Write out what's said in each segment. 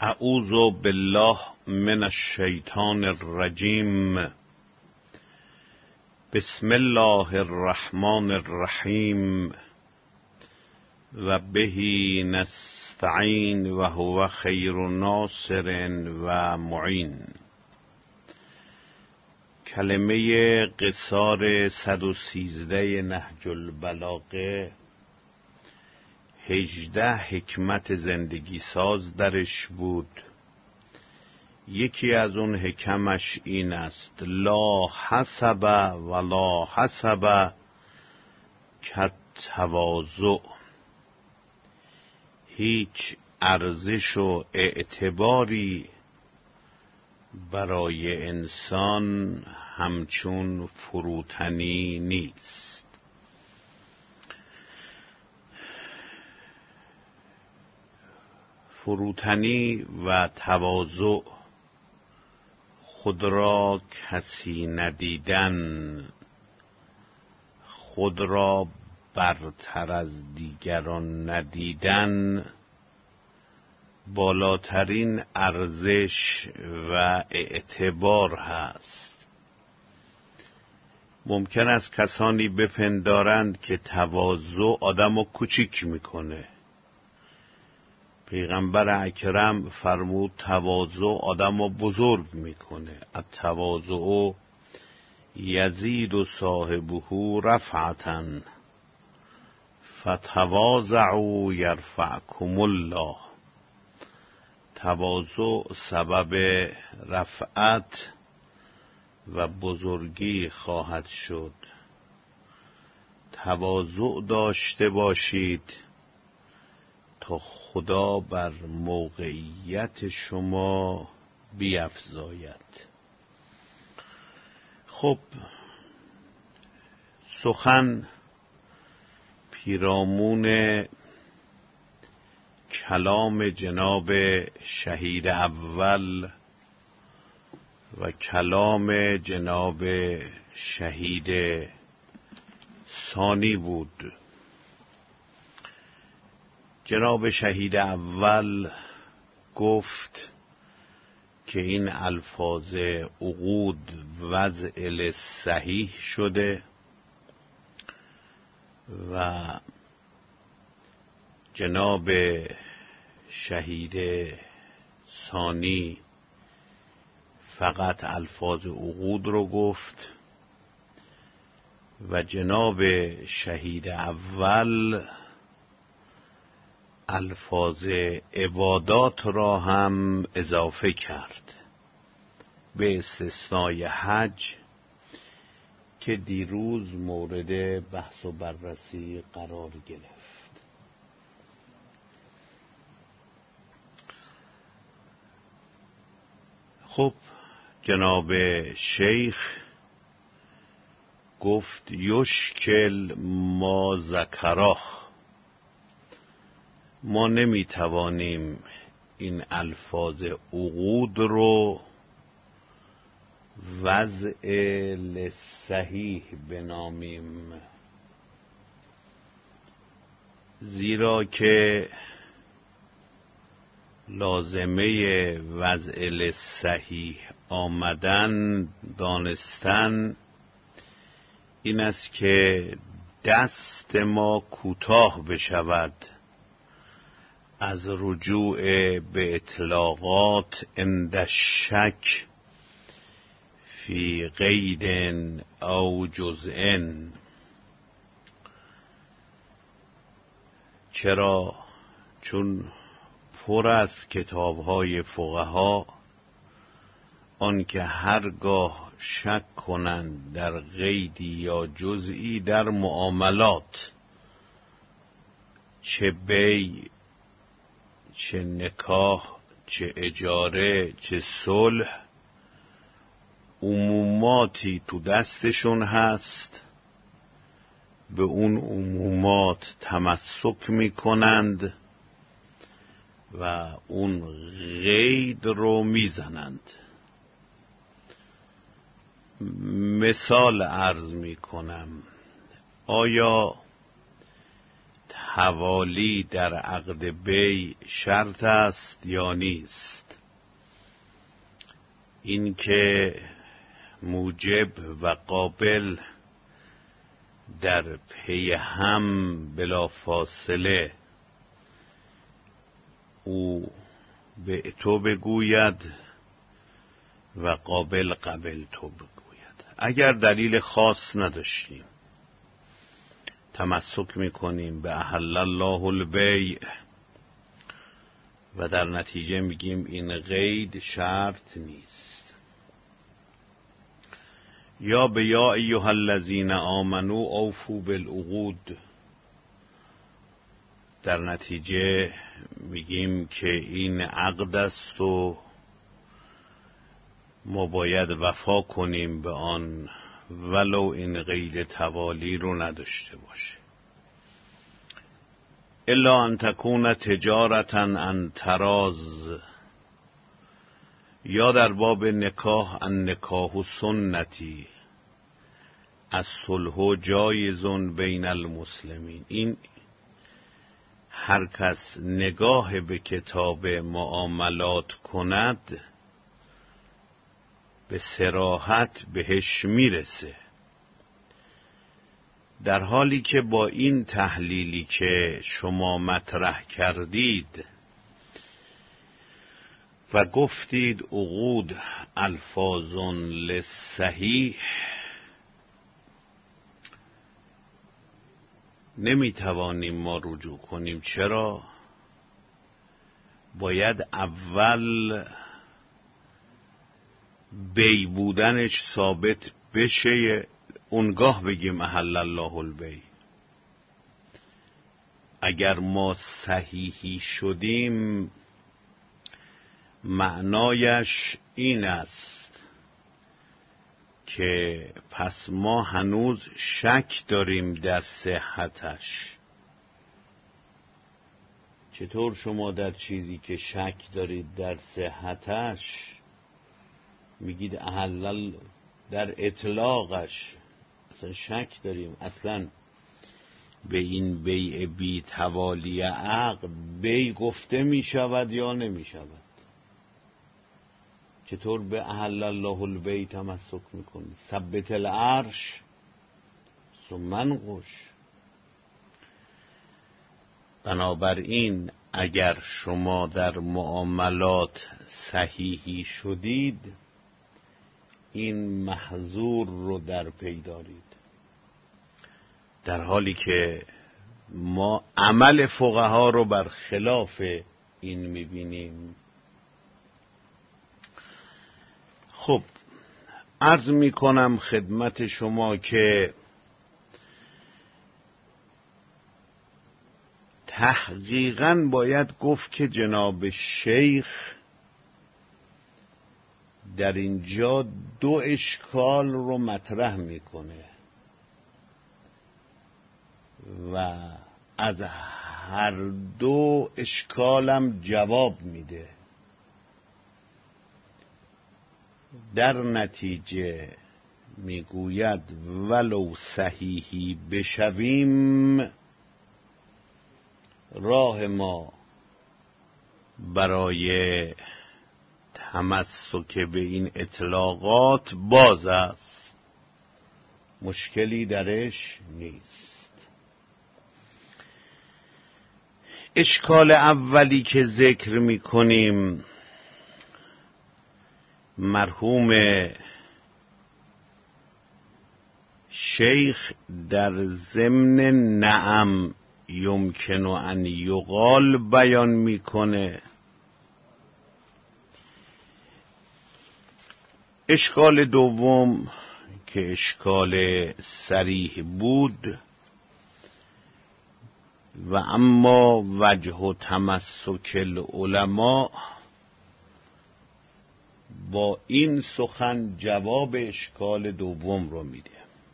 اعوذ بالله من الشیطان الرجیم. بسم الله الرحمن الرحیم و بهی نستعین و هو خیر ناصر و معین. کلمه قصار 113 نهج البلاغه 18 حکمت زندگی ساز درش بود. یکی از اون حکمش این است: لا حسب ولا حسب کالتواضع. هیچ ارزش و اعتباری برای انسان همچون فروتنی نیست. فروتنی و تواضع، خود را کسی ندیدن، خود را برتر از دیگران ندیدن، بالاترین ارزش و اعتبار هست. ممکن است کسانی بپندارند که تواضع آدمو کوچیک میکنه. پیغمبر اکرم فرمود تواضع آدمو بزرگ میکنه. التواضع یزید صاحبه رفعة فتواضعوا یرفعکم الله. تواضع سبب رفعت و بزرگی خواهد شد. تواضع داشته باشید تا خدا بر موقعیت شما بیفزاید. خب، سخن پیرامون کلام جناب شهید اول و کلام جناب شهید ثانی بود. جناب شهید اول گفت که این الفاظ عقود وضع صحیح شده و جناب شهید ثانی فقط الفاظ عقود رو گفت و جناب شهید اول الفاظ عبادات را هم اضافه کرد، به استثنای حج که دیروز مورد بحث و بررسی قرار گرفت. خب، جناب شیخ گفت یشکل ما ذکراه. ما نمیتوانیم این الفاظ عقود رو وضع لصحیح بنامیم، زیرا که لازمه وضع لصحیح آمدن دانستن این است که دست ما کوتاه بشود از رجوع به اطلاقات عند الشک فی قید او جزء. چرا؟ چون پر از کتاب‌های فقها آنکه هرگاه شک کنند در قیدی یا جزئی در معاملات، چه بیع، چه نکاح، چه اجاره، چه صلح، عموماتی تو دستشون هست، به اون عمومات تمسک میکنند و اون قید رو میزنند. مثال عرض میکنم. آیا حوالی در عقد بی شرط است یا نیست؟ این که موجب و قابل در پی هم بلا فاصله او به تو بگوید و قابل قبل تو بگوید. اگر دلیل خاص نداشتیم تمسک میکنیم به احل الله البیع و در نتیجه میگیم این قید شرط نیست. یا به یا ایها الذین آمنوا اوفوا بالعقود، در نتیجه میگیم که این عقد است و ما باید وفا کنیم به آن ولو این قید توالی رو نداشته باشه. الا ان تکون تجارتا عن تراض، یا در باب نکاح النکاح سنتی الصلح جایز بین المسلمین. این هر کس نگاه به کتاب معاملات کند به صراحت بهش میرسه، در حالی که با این تحلیلی که شما مطرح کردید و گفتید عقود الفاظ للصحیح، نمیتوانیم ما رجوع کنیم. چرا؟ باید اول بی بودنش ثابت بشه، اونگاه بگیم احل الله البیع. اگر ما صحیحی شدیم معنایش این است که پس ما هنوز شک داریم در صحتش. چطور شما در چیزی که شک دارید در صحتش میگید احلال؟ در اطلاقش اصلا شک داریم. اصلا به این بیع بی توالی عقد بی گفته می شود یا نمی شود؟ چطور به احل الله البیع تمسک میکنید؟ ثبت العرش ثم انقش. بنابراین اگر شما در معاملات صحیحی شدید این محظور رو در پی دارید، در حالی که ما عمل فقها رو بر خلاف این میبینیم. خب عرض میکنم خدمت شما که تحقیقاً باید گفت که جناب شیخ در اینجا دو اشکال رو مطرح میکنه و از هر دو اشکالم جواب میده. در نتیجه میگوید ولو صحیحی بشویم راه ما برای تمسک به این اطلاقات باز است، مشکلی درش نیست. اشکال اولی که ذکر می‌کنیم مرحوم شیخ در ضمن نعم یمکن ان یقال بیان میکنه. اشکال دوم که اشکال صریح بود و اما وجه تمسک العلماء، با این سخن جواب اشکال دوم رو میده.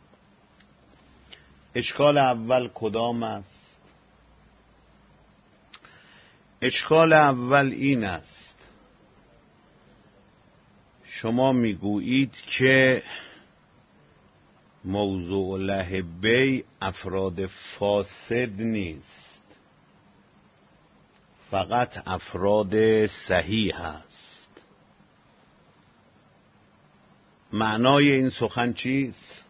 اشکال اول کدام است؟ اشکال اول این است: شما میگویید که موضوع له بیع افراد فاسد نیست. فقط افراد صحیح است. معنای این سخن چیست؟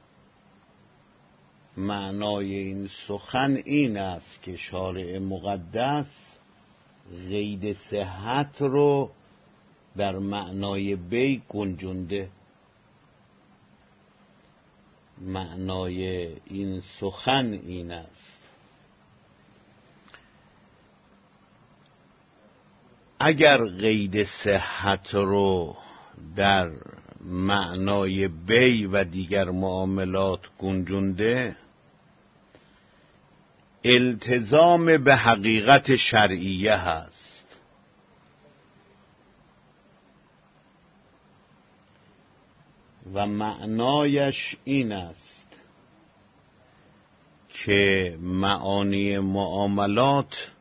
معنای این سخن این است که شارع مقدس قید صحت رو در معنای بی گنجونده. معنای این سخن این است اگر قید صحت رو در معنای بی و دیگر معاملات گنجونده، التزام به حقیقت شرعیه هست. و معنایش این است که معانی معاملات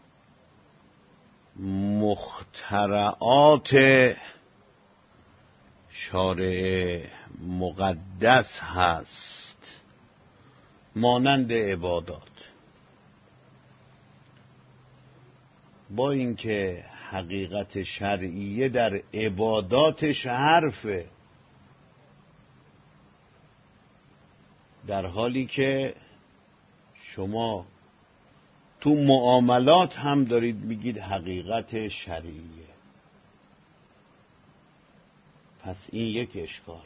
مخترعات شارع مقدس هست، مانند عبادات. با اینکه حقیقت شرعیه در عباداتش حرفه، در حالی که شما تو معاملات هم دارید میگید حقیقت شرعیه. پس این یک اشکال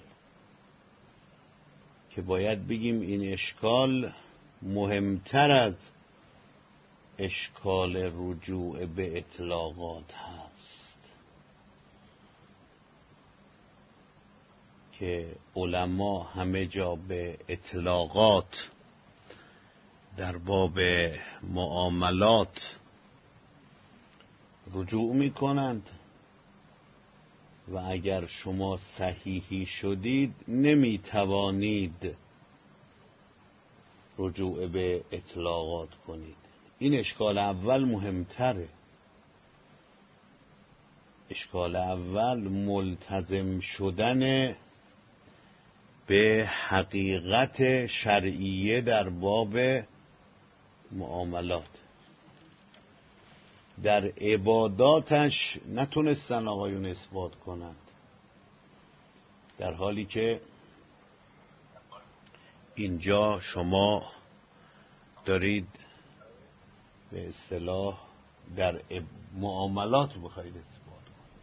که باید بگیم این اشکال مهمتر از اشکال رجوع به اطلاقات هست که علما همه جا به اطلاقات در باب معاملات رجوع می کنند و اگر شما صحیحی شدید نمی توانید رجوع به اطلاقات کنید. این اشکال اول مهمتره. اشکال اول ملتزم شدن به حقیقت شرعیه در باب معاملات. در عباداتش نتونستن آقایون اثبات کنند، در حالی که اینجا شما دارید به اصطلاح در معاملات بخواید اثبات کنید.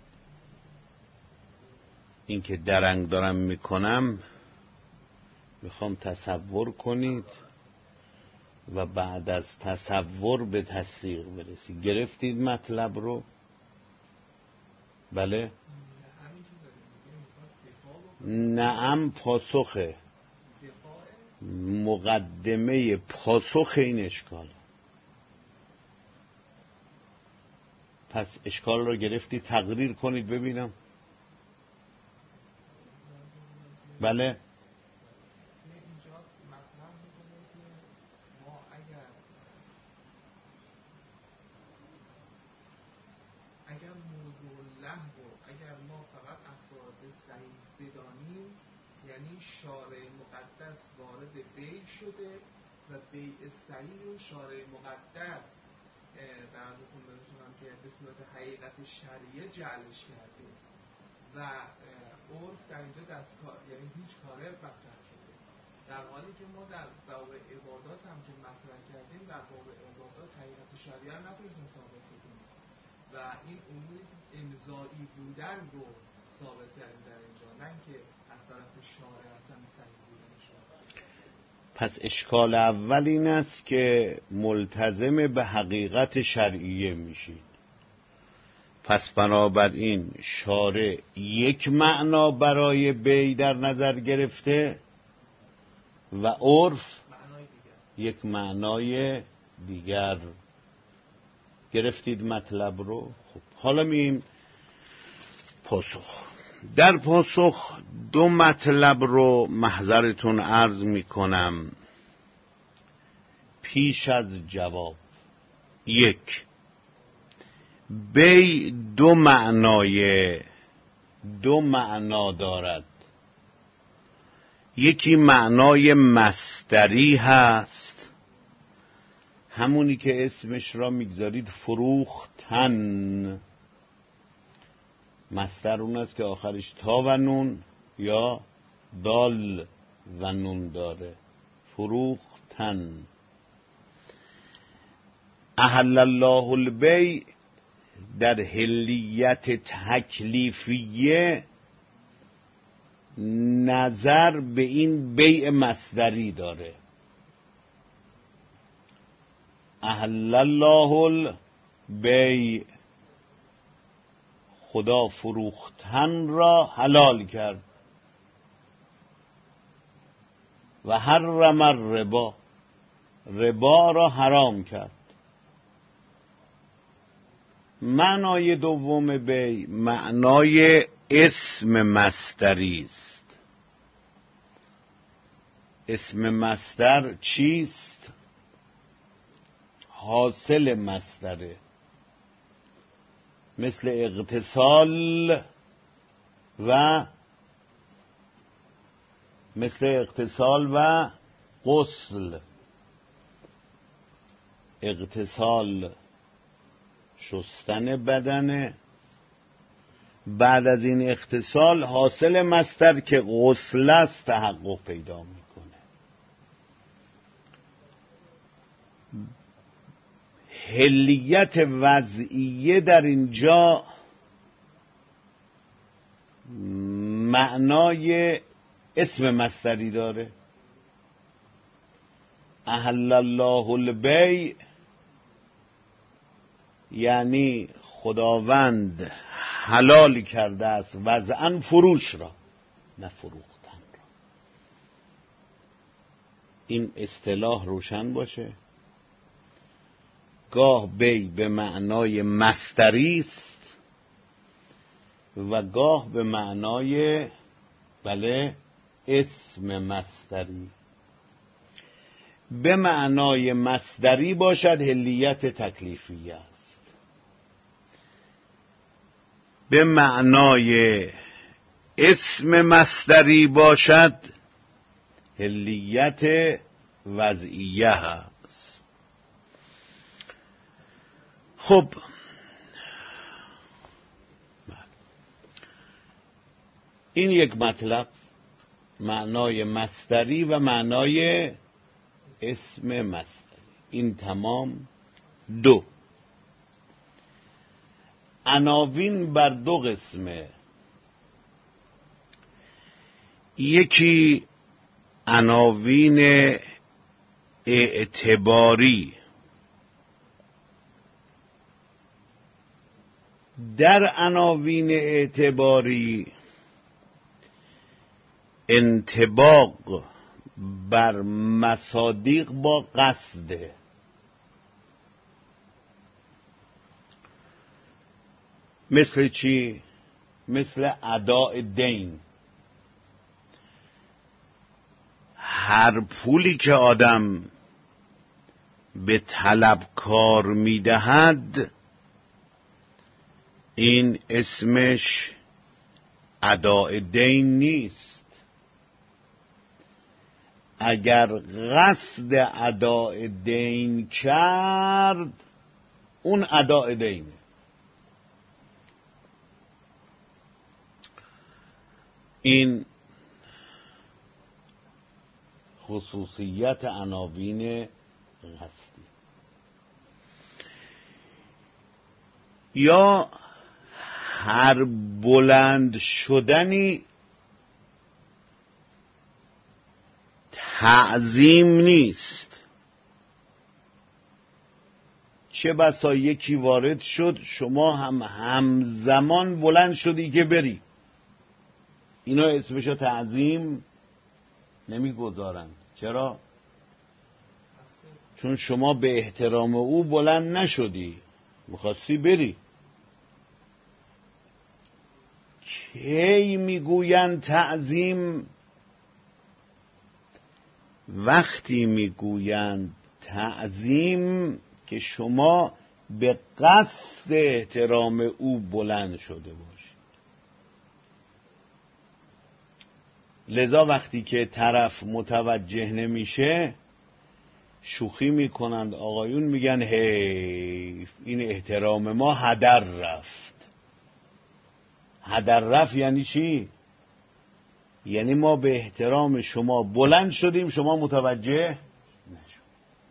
این که درنگ دارم میکنم میخوام تصور کنید و بعد از تصور به تصدیق برسید. گرفتید مطلب رو؟ بله؟ نعم پاسخه، مقدمه پاسخ این اشکال. پس اشکال رو گرفتید، تقریر کنید ببینم. بله؟ اگر موضوع لهو اگر ما فقط افراد صحیح بدانیم، یعنی شارع مقدس وارد بیع شده و بیع صحیح و شارع مقدس در بخون برسونم که به صورت حقیقت شرعیه جعلش کرده و عرف در اینجا دستکار، یعنی هیچ کاره مطرح شده، در حالی که ما در باب عبادات هم که مطرح کردیم در باب عبادات حقیقت شرعیه نتونستیم ثابت کنیم و این امور امضایی بودن رو ثابت کردیم در اینجا، نه که از طرف شارع اصلا صحیح بودن شارع. پس اشکال اول این است که ملتزم به حقیقت شرعیه میشید. پس بنابراین شارع یک معنا برای بیع در نظر گرفته و عرف یک معنای دیگر. گرفتید مطلب رو؟ خب حالا مییم پاسخ. در پاسخ دو مطلب رو محضرتون عرض میکنم پیش از جواب. یک، بیع دو معنا دارد. یکی معنای مصدری هست، همونی که اسمش را میگذارید فروخت تن. مصدر اون است که آخرش تا و نون یا دال و نون داره. فروختن. احل الله البیع در حلیت تکلیفیه نظر به این بیع مصدری داره. احل الله البیع، خدا فروختن را حلال کرد. و حرم الربا، ربا را حرام کرد. معنای دوم بیع معنای اسم مصدری است. اسم مصدر چیست؟ حاصل مصدره، مثل اغتسال و غسل. اغتسال شستن بدنه، بعد از این اغتسال حاصل مصدر که غسل است تحقق پیدا میکنه. حلیت وضعیه در اینجا معنای اسم مصدری داره. احل الله البیع یعنی خداوند حلال کرده است وضعاً فروش را، نه فروختن را. این اصطلاح روشن باشه. گاه بیع به معنای مصدری است و گاه به معنای اسم مصدری. به معنای مصدری باشد حلیت تکلیفیه است، به معنای اسم مصدری باشد حلیت وضعیه است. خب این یک مطلب، معنای مصدری و معنای اسم مصدری. این تمام. دو، عناوین بر دو قسمه. یکی عناوین اعتباری. در عناوین اعتباری انطباق بر مصادیق با قصده. مثل چی؟ مثل اداء دین. هر پولی که آدم به طلبکار میدهد این اسمش اداء دین نیست. اگر قصد اداء دین کرد اون اداء دینه. این خصوصیت عناوین قصدی. یا هر بلند شدنی تعظیم نیست. چه بسا یکی وارد شد شما هم همزمان بلند شدی که بری، اینا اسمشو تعظیم نمیگذارند. چرا؟ چون شما به احترام او بلند نشدی، میخواستی بری. کی میگویند تعظیم؟ وقتی میگویند تعظیم که شما به قصد احترام او بلند شده باشید. لذا وقتی که طرف متوجه نمیشه شوخی میکنند آقایون، میگن حیف این احترام ما هدر رفت. هدر رفت یعنی چی؟ یعنی ما به احترام شما بلند شدیم، شما متوجه نشد.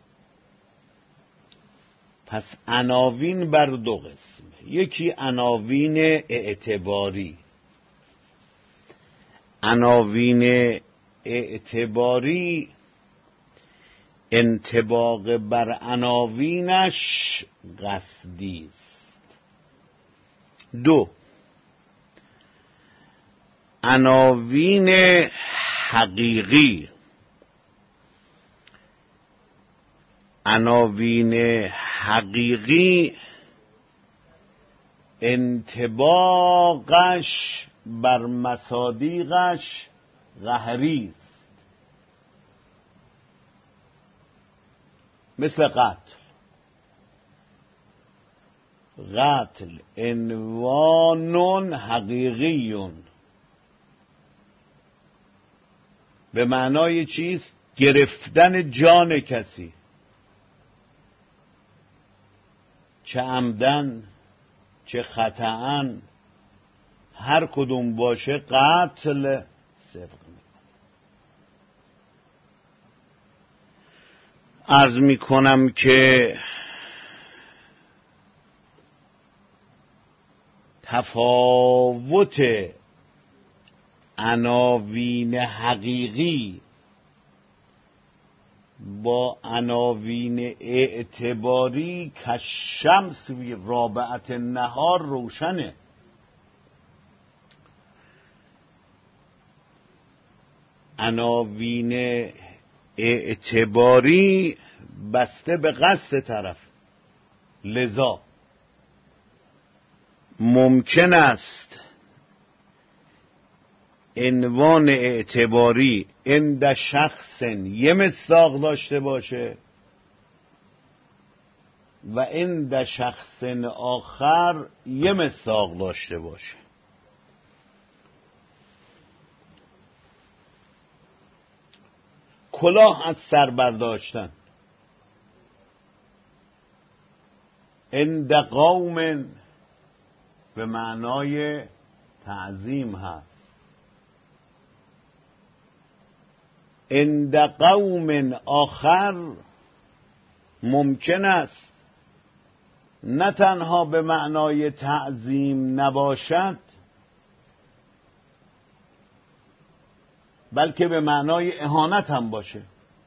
پس عناوین بر دو قسم، یکی عناوین اعتباری. عناوین اعتباری انطباق بر عناوینش قصدی است. دو، عناوین حقیقی. عناوین حقیقی انطباقش بر مصادیقش قهری است. مثل قتل. قتل عنوان حقیقی به معنای چیست؟ گرفتن جان کسی، چه عمدن چه خطأً، هر کدوم باشه قتل صدق میکنه. عرض میکنم که تفاوت عناوین حقیقی با عناوین اعتباری کالشمس فی رابعة النهار روشنه. عناوین اعتباری بسته به قصد طرف، لذا ممکن است عنوان اعتباری عند شخص یه مصداق داشته باشه و عند شخص آخر یه مصداق داشته باشه. کلاه از سر برداشتن عند قوم به معنای تعظیم هست، عند قوم آخر ممکن است نه تنها به معنای تعظیم نباشد بلکه به معنای اهانت هم باشه.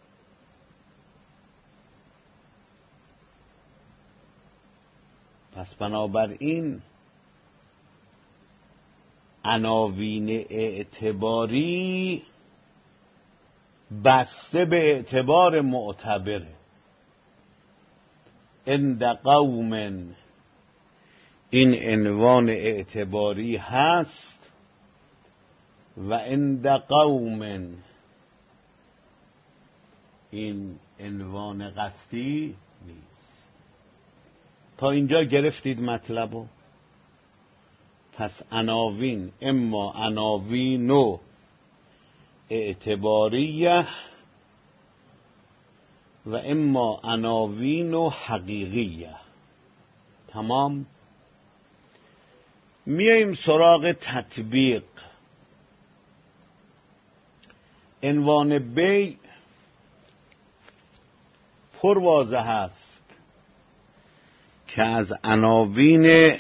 پس بنابراین عناوین اعتباری بسته به اعتبار معتبره. عند قوم این عنوان اعتباری هست و عند قوم این عنوان قصدی نیست. تا اینجا گرفتید مطلبو؟ پس عناوین اما عناوین و اعتباریه و اما عناوین و حقیقیه. تمام. میایم سراغ تطبیق. عنوان بی پر واضح است که از عناوین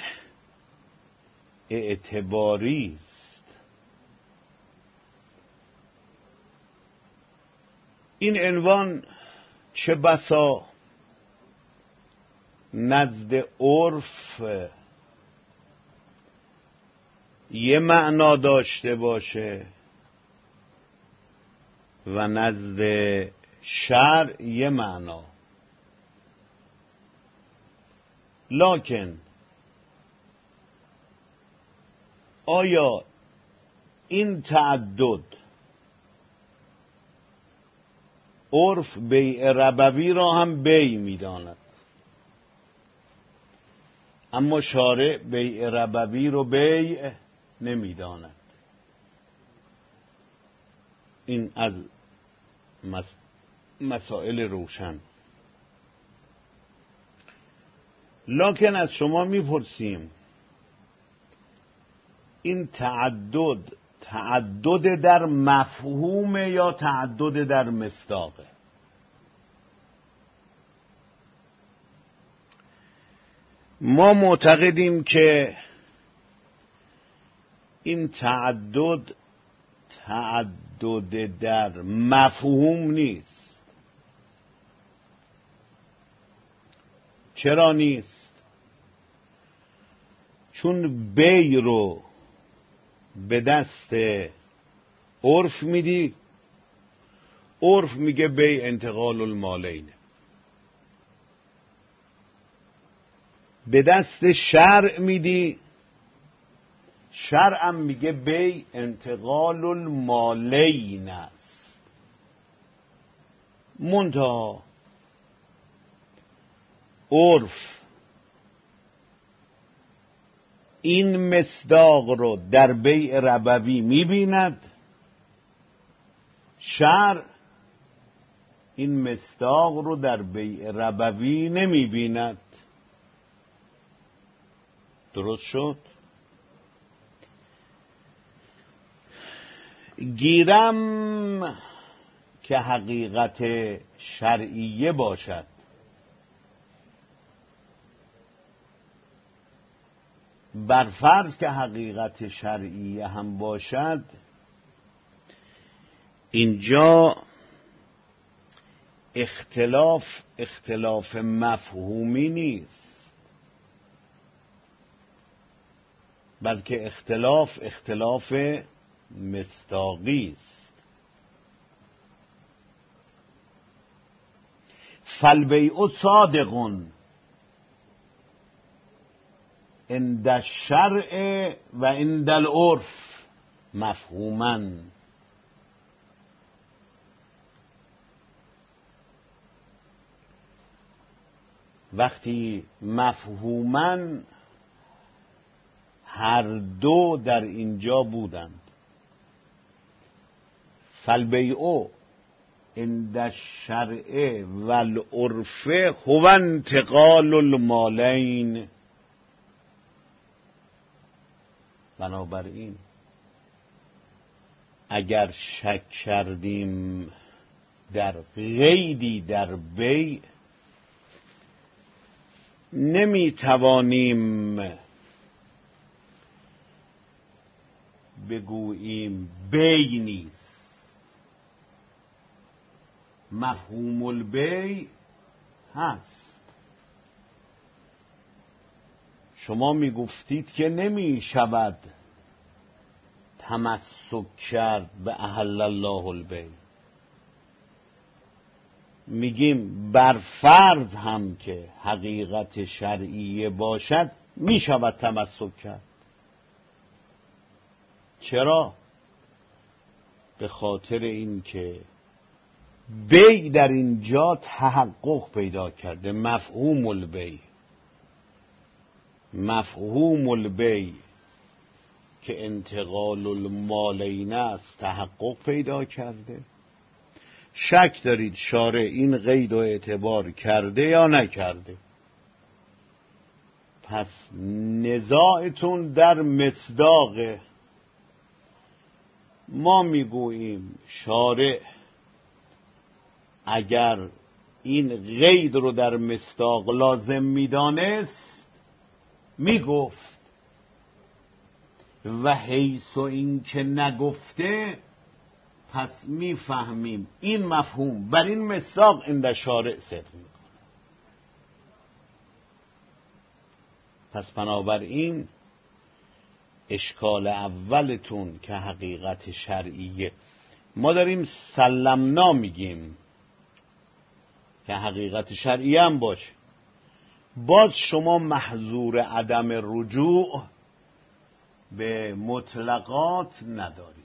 اعتباری است. این عنوان چه بسا نزد عرف یه معنا داشته باشه و نزد شرع یه معنا، لکن آیا این تعدد عرف بیع ربوی را هم بیع می‌داند، اما شارع بیع ربوی رو بیع نمی‌داند. این از مسائل روشن. لکن از شما میپرسیم این تعدد در مفهوم یا تعدد در مصداقه؟ ما معتقدیم که این تعدد در مفهوم نیست. چرا نیست؟ چون بی رو به دست عرف میدی، عرف میگه بی انتقال المالینه. به دست شرع میدی، شرعم میگه بی انتقال المالین است. منتها عرف این مصداق رو در بیع ربوی میبیند، شرع این مصداق رو در بیع ربوی نمیبیند. درست شد؟ گیرم که حقیقت شرعیه باشد، بر فرض که حقیقت شرعیه هم باشد، اینجا اختلاف مفهومی نیست، بلکه اختلاف مصداقی است. فالبیع صادق عند الشرع و عند العرف مفهوما. وقتی مفهوما هر دو در اینجا بودند، فالبیع عند الشرع و العرف هو انتقال المالین. بنابراین اگر شک کردیم در قیدی در بیع، نمیتوانیم بگوییم بیع نیست. مفهوم البیع هست. شما میگفتید که نمی شود تمسک کرد به احل الله البیع. میگیم بر فرض هم که حقیقت شرعیه باشد می شود تمسک کرد. چرا؟ به خاطر این که بیع در اینجا تحقق پیدا کرده. مفهوم البیع که انتقال المالین است تحقق پیدا کرده. شک دارید شارع این قید و اعتبار کرده یا نکرده؟ پس نزاعتون در مصداقه. ما میگوییم شارع اگر این قید رو در مصداق لازم میدانست میگفت، و حیث این که نگفته پس میفهمیم این مفهوم بر این مصداق عند شارع صدق میکنه. پس بنابراین اشکال اولتون که حقیقت شرعیه، ما داریم سلمنا میگیم که حقیقت شرعیه هم باشه، باز شما محظور عدم رجوع به مطلقات ندارید.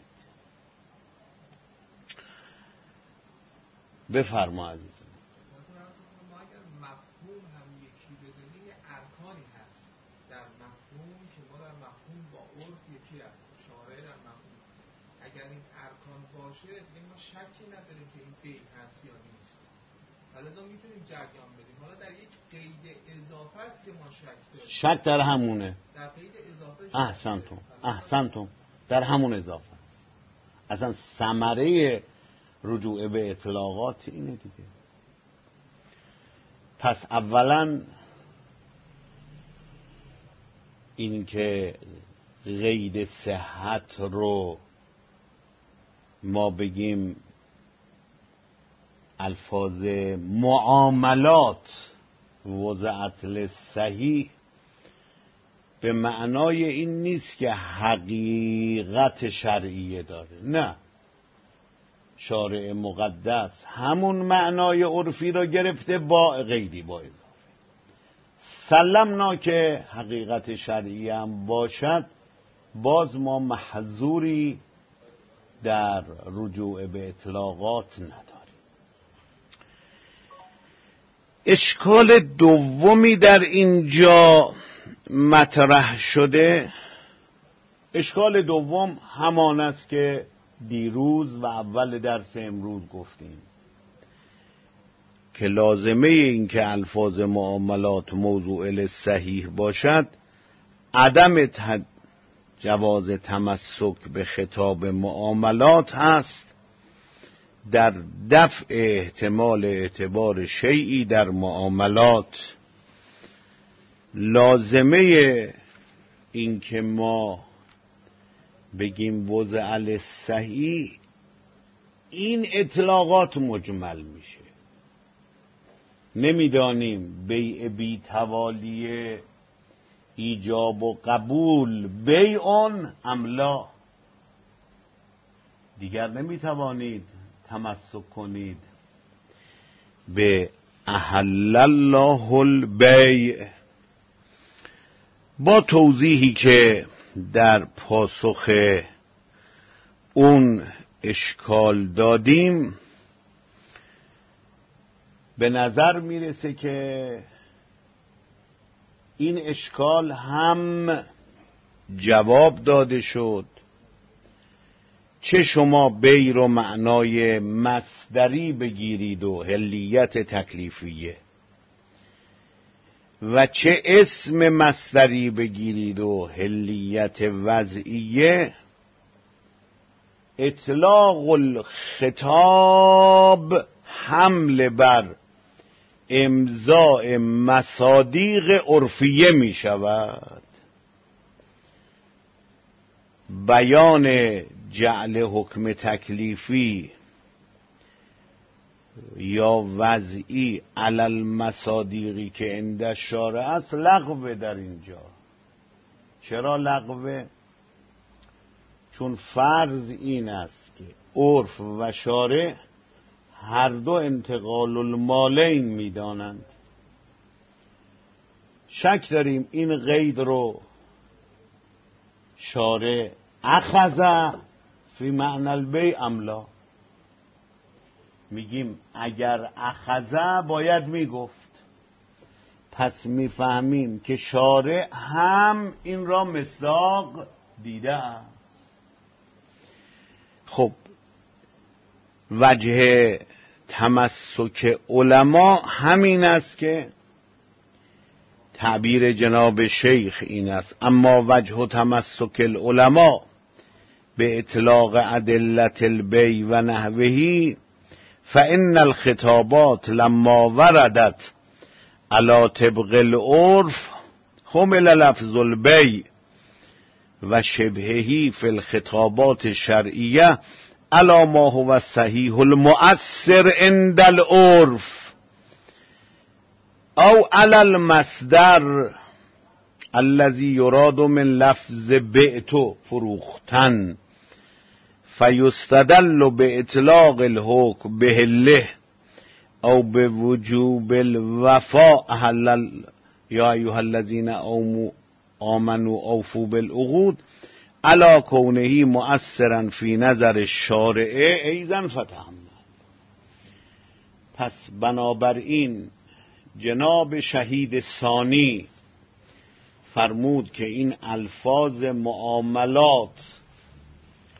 بفرما عزیزم. ما اگر مفهوم هم یکی بدونیم یه ارکانی هست در مفهوم که ما در مفهوم با عرف یکی هست، شارع در مفهوم. اگر این ارکان باشه دیگه ما شکی نداریم که این بیع هست یا نیست. حالا میتونیم جریان بدیم. حالا در یک قید اضافه است که ما شک داریم. شک در همونه. در قید اضافه احسنتم در همون اضافه است. اصلا ثمره رجوع به اطلاقات اینه دیگه. پس اولا این که قید صحت رو ما بگیم الفاظ معاملات وضعت للصحیح، به معنای این نیست که حقیقت شرعیه داره. نه، شارع مقدس همون معنای عرفی را گرفته با قیدی، با اضافه. سلمنا که حقیقت شرعی هم باشد، باز ما محظوری در رجوع به اطلاقات نداریم. اشکال دومی در اینجا مطرح شده، اشکال دوم همان است که دیروز و اول درس امروز گفتیم که لازمه این که الفاظ معاملات موضوع للصحیح باشد عدم جواز تمسک به خطاب معاملات هست در دفع احتمال اعتبار شیئی در معاملات. لازمه این که ما بگیم وضع للصحیح، این اطلاقات مجمل میشه. نمیدانیم بیع بی توالیه ایجاب و قبول بیعون املا، دیگر نمیتوانید تمسک کنید به احل الله البیع. با توضیحی که در پاسخ اون اشکال دادیم، به نظر میرسه که این اشکال هم جواب داده شد. چه شما بی رو معنای مصدری بگیرید و حلیت تکلیفیه، و چه اسم مصدری بگیرید و حلیت وضعیه، اطلاق الخطاب حمل بر امضاء مصادیق عرفیه می شود. بیان جعل حکم تکلیفی یا وضعی علی المصادیقی که عند شارع است لغوه در اینجا. چرا لغوه؟ چون فرض این است که عرف و شارع هر دو انتقال المالین میدانند. شک داریم این قید رو شارع اخذ فی معنی البیع املا. میگیم اگر اخذ باید میگفت. پس میفهمیم که شارع هم این را مصداق دیده است. خب وجه تمسک علما همین است که تعبیر جناب شیخ این است: اما وجه تمسک العلماء به اطلاق ادلت البیع و نحوه فإن الخطابات لما وردت على طبق العرف حمل لفظ البیع و شبهه فی الخطابات الشرعیه على ما هو الصحیح المؤثر عند العرف او على المصدر الذي يراد من لفظ بعت فروختن فيستدل باطلاق الحكم بحله او بوجوب الوفاء احل یا ایها الذين آمنوا اوفوا بالعقود على كونه مؤثرا في نظر الشارع ایضا فتحمل. پس بنابراین جناب شهید ثانی فرمود که این الفاظ معاملات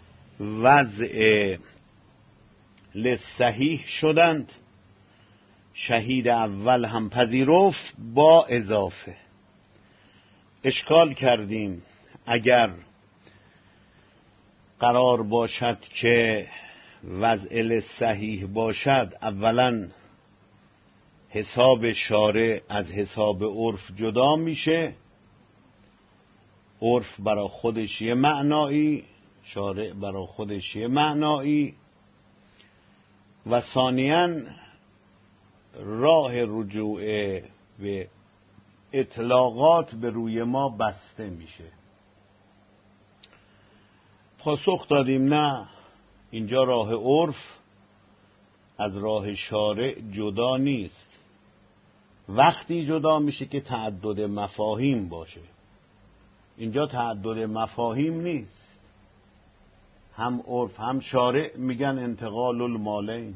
وضع للصحیح شدند. شهید اول هم پذیرفت با اضافه. اشکال کردیم اگر قرار باشد که وضع صحیح باشد، اولا حساب شارع از حساب عرف جدا میشه، عرف برای خودش یه معنایی، شارع برای خودش یه معنایی، و ثانیاً راه رجوع به اطلاقات به روی ما بسته میشه. پاسخ دادیم نه، اینجا راه عرف از راه شارع جدا نیست. وقتی جدا میشه که تعدد مفاهیم باشه. اینجا تعدد مفاهیم نیست، هم عرف هم شارع میگن انتقال المالین،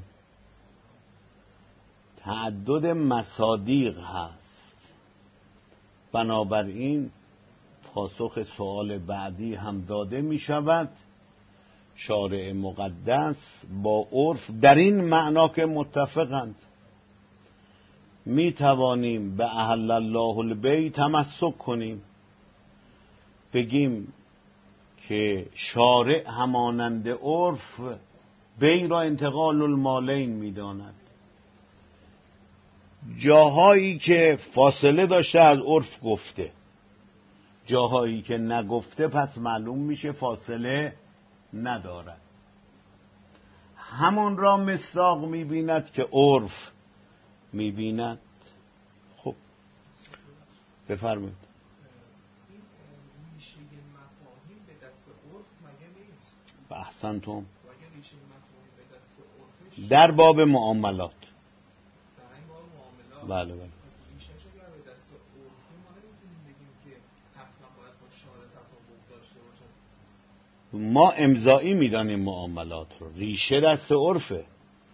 تعدد مصادیق هست. بنابراین پاسخ سوال بعدی هم داده می شود، شارع مقدس با عرف در این معنا که متفقند. می توانیم به احل الله البیع تمسک کنیم، بگیم که شارع همانند عرف بیع را انتقال المالین می داند. جاهایی که فاصله داشته از عرف گفته، جاهایی که نگفته پس معلوم میشه فاصله ندارد. همون را مصداق میبیند که عرف میبیند. خب بفرمایید. این ریشه مفاهیم به دست عرف مگه نیست؟ احسنتم. مگه ریشه مفاهیم به دست عرفش در باب معاملات. در این باب معاملات. بله بله. ریشهش اگر به دست عرفه ما نمیتونیم بگیم که حتما باید با شارع تطابق داشته باشد. ما امضایی میدانیم معاملات رو، ریشه دست عرفه،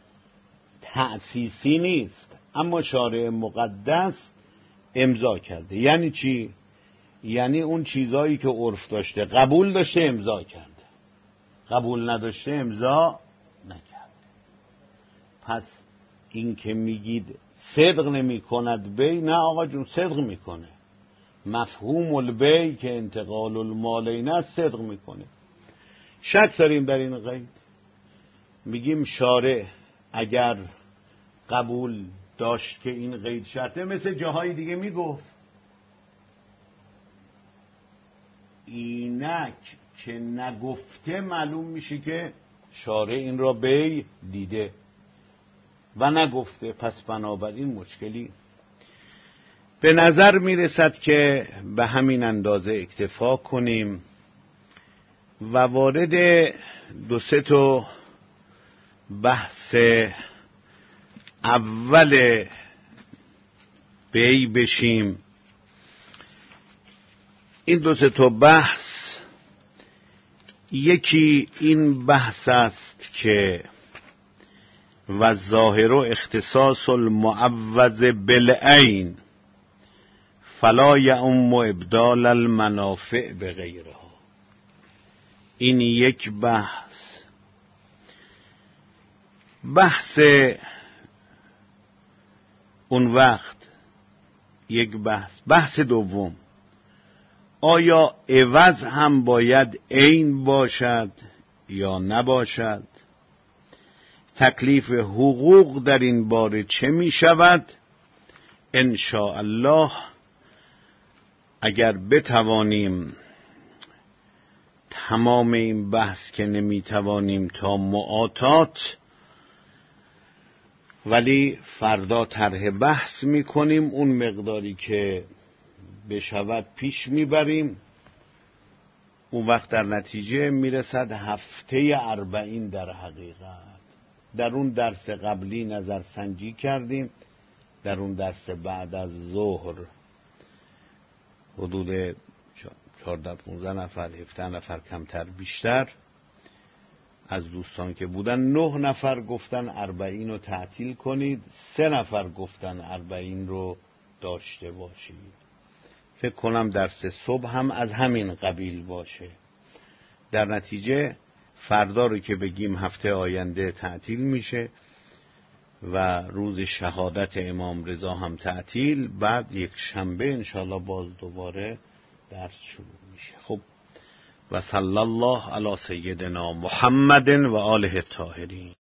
تأسیسی نیست. اما شارع مقدس امضا کرده. یعنی چی؟ یعنی اون چیزایی که عرف داشته قبول داشته امضا کرده، قبول نداشته امضا نکرده. پس این که میگید صدق نمی کند بی، نه آقا جون صدق میکنه. مفهوم البی که انتقال المالین است صدق میکنه. شک داریم در این قید. میگیم شارع اگر قبول داشت که این قید شرطه، مثل جاهای دیگه میگفت. اینک که نگفته معلوم میشه که شارع این را بی دیده و نگفته، پس بنابراین مشکلی. به نظر میرسد که به همین اندازه اکتفا کنیم و وارد دو سه تا بحث اول بی بشیم. این دو سه تا بحث، یکی این بحث است که و ظاهر اختصاص المعوض بالعین فلا یعم ابدال المنافع بغیرها. این یک بحث اون وقت یک بحث دوم، آیا عوض هم باید عین باشد یا نباشد؟ تکلیف حقوق در این باره چه می شود؟ ان شاء الله اگر بتوانیم تمام این بحث که نمی توانیم تا معاطات، ولی فردا طرح بحث می کنیم، اون مقداری که بشود پیش می بریم. اون وقت در نتیجه می رسد هفته 40 در حقیقت. در اون درس قبلی نظر سنجی کردیم، در اون درس بعد از ظهر حدود 14-15 نفر 17 نفر کمتر بیشتر از دوستان که بودن، 9 نفر گفتن 40 رو تعطیل کنید، 3 نفر گفتن 40 رو داشته باشید. فکر کنم درس صبح هم از همین قبیل باشه. در نتیجه فردا رو که بگیم هفته آینده تعطیل میشه، و روز شهادت امام رضا هم تعطیل. بعد یک شنبه انشاءالله باز دوباره درس شروع میشه. خب و صلی الله علی سیدنا محمد و آله الطاهرین.